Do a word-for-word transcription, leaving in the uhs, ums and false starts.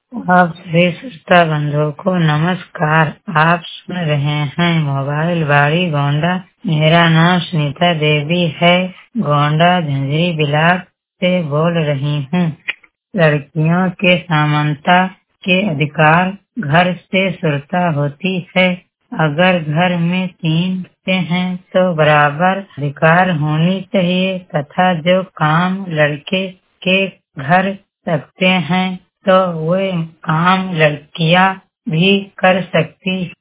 आप सभी श्रोता बंधुओं को नमस्कार। आप सुन रहे हैं मोबाइल बाड़ी गोंडा। मेरा नाम सुनीता देवी है। गोंडा झंझरी ब्लॉक से बोल रही हूँ। लड़कियों के समानता के अधिकार घर से शुरुआत होती है। अगर घर में तीन बच्चे हैं तो बराबर अधिकार होनी चाहिए तथा जो काम लड़के के घर सकते हैं तो वे काम लड़कियां भी कर सकती